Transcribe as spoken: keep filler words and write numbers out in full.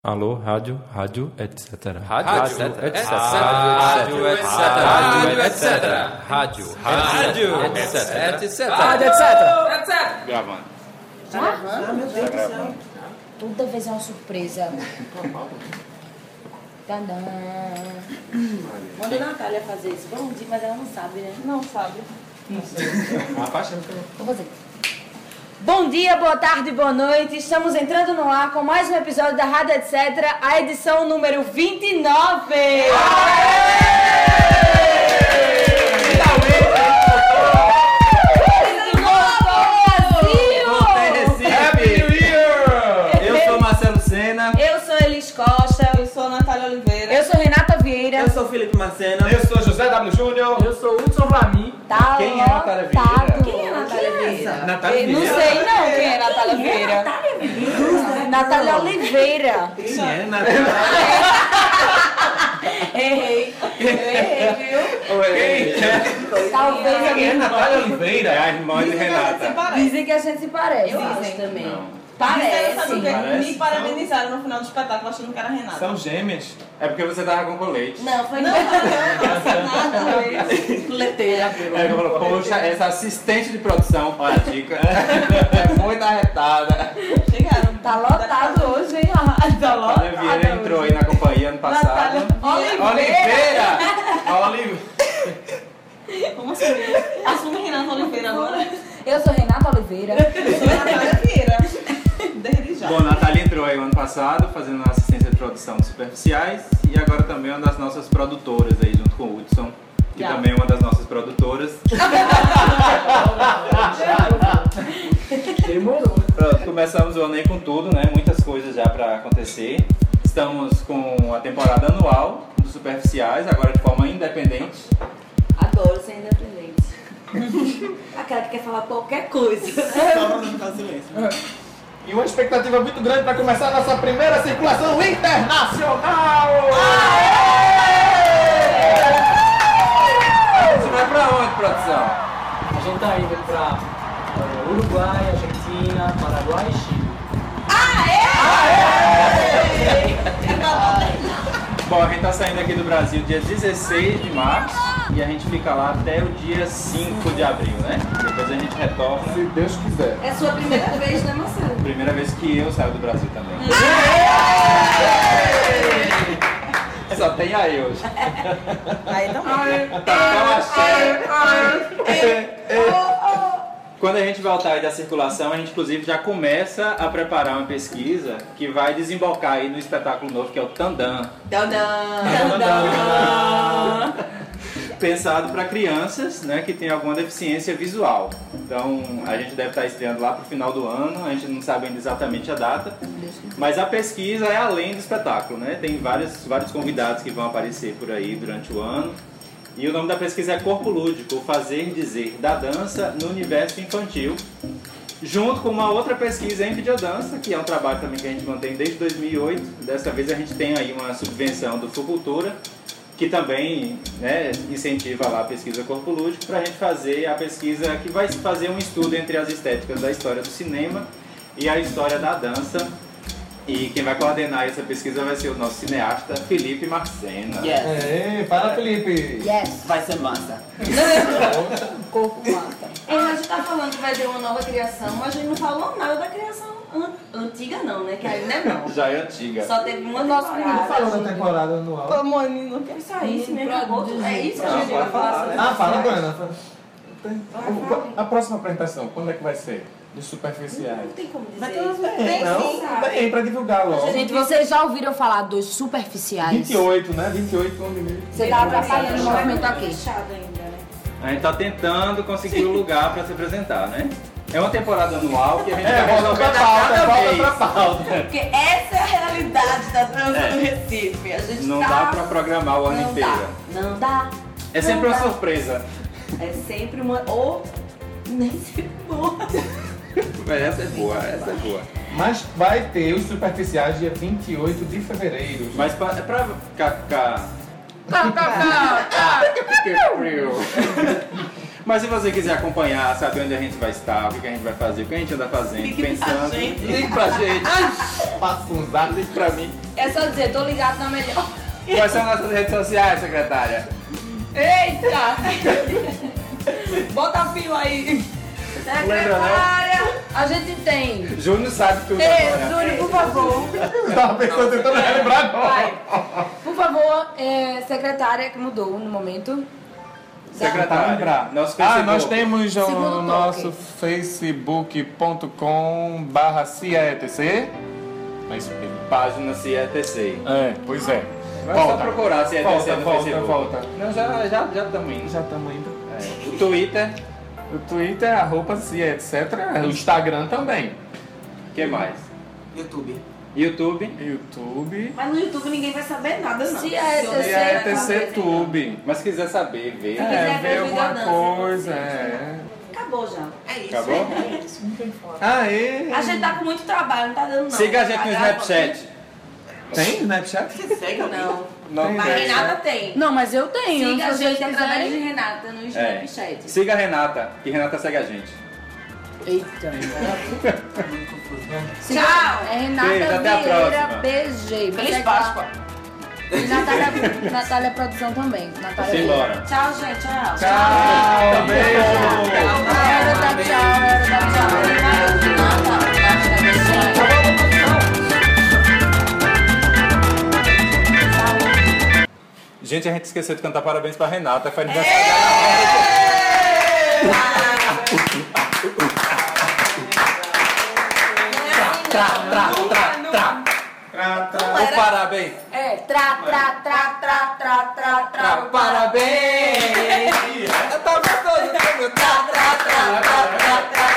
Alô, rádio, rádio, etcétera. Rádio, etcétera. Rádio, etcétera. Rádio, etcétera. Rádio, rádio, etcétera. Rádio, etcétera. Etcétera. Gravando. Já? Ah, meu Deus do céu. Toda vez é uma surpresa. Tadã. Manda a Natália fazer isso. Bom dia, mas ela não sabe, né? Não sabe. Não sei. Vou fazer. Bom dia, boa tarde, boa noite. Estamos entrando no ar com mais um episódio da Rádio Etcétera, a edição número vinte e nove. Eu sou Marcelo Sena. Eu sou Elis Costa. Eu sou Natália Oliveira. Eu sou Renata Vieira. Eu sou Felipe Marcena. Eu sou José W. Júnior. Eu sou Hudson Vlamin. Tá Quem é Natália Vieira? lotado. Quem é Natália Vieira? Natália Não Vieira. sei não quem é Natália Vieira. Natália Oliveira. Quem é Natália? Errei. Eu errei, viu? Oi. Talvez a Quem é minha Natália Oliveira? É a irmã de Renata. Dizem que a gente se parece. Eu acho Dizem também. Não. Parece. Parece. Me parabenizaram no final do espetáculo achando que era Renata. São gêmeas. É porque você tava com colete. Não, foi Não, não. não, nada a ver. Leteira. É, eu falo, poxa, essa assistente de produção, olha a dica, é muito arretada. Chegaram. Tá lotado hoje, hein? Tá Natália lotado. Vieira entrou aí na companhia ano passado. Natália Oliveira! Oliveira! Como assim? Assume Renata Oliveira agora. Eu sou Renata Oliveira. Eu sou Natália Vieira. Desde já. Bom, a Natália entrou aí o ano passado, fazendo assistência de produção de Superficiais, e agora também é uma das nossas produtoras aí, junto com o Hudson, que Já. também é uma das nossas produtoras. Demorou. Pronto, começamos o ano aí com tudo, né? Muitas coisas já pra acontecer. Estamos com a temporada anual dos Superficiais, agora de forma independente. Adoro ser independente. Aquela que quer falar qualquer coisa. Só pra não ficar silêncio. E uma expectativa muito grande para começar a nossa primeira circulação internacional! A gente vai pra onde, produção? A gente tá indo pra eh, Uruguai, Argentina, Paraguai e Chile. Bom, a gente tá saindo aqui do Brasil dia dezesseis de março e a gente fica lá até o dia cinco de abril, né? Depois a gente retorna. Se Deus quiser. É a sua primeira vez, né, Marcelo? Primeira vez que eu saio do Brasil também. Só tem a eu. Aí também. Tá tão achando. Quando a gente voltar aí da circulação, a gente inclusive já começa a preparar uma pesquisa que vai desembocar aí no espetáculo novo que é o Tandã. Pensado para crianças, né, que tem alguma deficiência visual. Então a gente deve estar estreando lá para o final do ano, a gente não sabe ainda exatamente a data, mas a pesquisa é além do espetáculo, né? Tem vários, vários convidados que vão aparecer por aí durante o ano. E o nome da pesquisa é Corpo Lúdico, o fazer e dizer da dança no universo infantil, junto com uma outra pesquisa em videodança, que é um trabalho também que a gente mantém desde dois mil e oito. Dessa vez a gente tem aí uma subvenção do Fucultura, que também, né, incentiva lá a pesquisa Corpo Lúdico, para a gente fazer a pesquisa que vai fazer um estudo entre as estéticas da história do cinema e a história da dança. E quem vai coordenar essa pesquisa vai ser o nosso cineasta Felipe Marcena. Yes. É, para Felipe! Yes. Vai ser massa. Corpo mata. É, a gente tá falando que vai ter uma nova criação, mas a gente não falou nada da criação an- antiga não, né? Que ainda não. Já é antiga. Só teve uma Não temporada. falou da temporada anual. Pô, Moni, não quer Isso aí, se me acabou. É isso que a Não, gente pode vai falar. falar, né? Ah, fala, Dona. A próxima apresentação, quando é que vai ser? Dos superficiais? Não tem como Vai dizer ter umas isso. Tem Não, sim. tem pra divulgar logo. Gente, vocês já ouviram falar dos superficiais? vinte e oito, né? vinte e oito, um minuto. Você tá atrapalhando o movimento aqui. Fechado ainda, né? A gente tá tentando conseguir o lugar para se apresentar, né? É uma temporada anual que a gente É, vai volta pra resolver pauta, cada volta vez. pra pauta. Porque essa é a realidade da dança É. no Recife. A gente Não tá... dá pra programar o ano Não inteiro. dá, não dá. É sempre Não uma dá. surpresa. É sempre uma... Ou nem se boa. Mas essa é boa, essa é boa. Mas vai ter os superficiais dia vinte e oito de fevereiro. Mas pra, é pra ficar... ficar... Tá, tá, tá. Que frio. Mas se você quiser acompanhar, saber onde a gente vai estar, o que a gente vai fazer, o que a gente anda fazendo, Ligue pra pensando, gente. ligue pra gente. Passa uns dados. Ligue pra mim. É só dizer, tô ligado na melhor. Quais são nossas redes sociais, secretária? Eita! Bota a fila aí. Lembra, não? A gente tem. Júnior sabe tudo Ei, agora. Júnior, por favor. Tava pensando, tentando relembrar agora. Vai. Por favor, é, secretária que mudou no momento. Secretária, nosso Facebook. Ah, nós temos o Segundo toque. nosso facebook ponto com barra C E T C. É isso mesmo. Página C E T C. É, pois é. Vai só procurar C E T C Volta, no volta, Facebook. volta. Não, já já já estamos indo. Já estamos indo. É. O Twitter, O Twitter é arroba C, etcétera. O Instagram também. o que mais? YouTube. YouTube. YouTube. Mas no YouTube ninguém vai saber nada, não. Se é C E T C Tube. Mas se quiser saber, ver. É, quiser ver ver alguma vídeo coisa, é. Acabou já. É isso. Acabou? É isso. Não tem foto. Aê! A gente tá com muito trabalho, não tá dando não. Siga a gente no Tá gravando. Snapchat. Tem Snapchat? Você segue alguém? Não. Não Mas tem. Renata tem. Não, mas eu tenho. Siga a se vocês gente através de quiserem. Renata no É. Snapchat. Siga a Renata, que Renata segue a gente. Eita. Tchau. É Renata Beijo, até a Vieira próxima. B G. Feliz Segue Páscoa. lá. E Natália, Natália Produção também. Natália Simbora. Tchau, gente. Tchau. Tchau, beijo! Hora da tchau, hora da Gente, a gente esqueceu de cantar parabéns pra Renata. Foi aniversário dela. Tra, tra, tra, tra. O parabéns. É, tra, tra, tra, tra, tra, tra, tra. Parabéns. Eu tô gostoso. Tra, tra, tra, tra, tra, tra.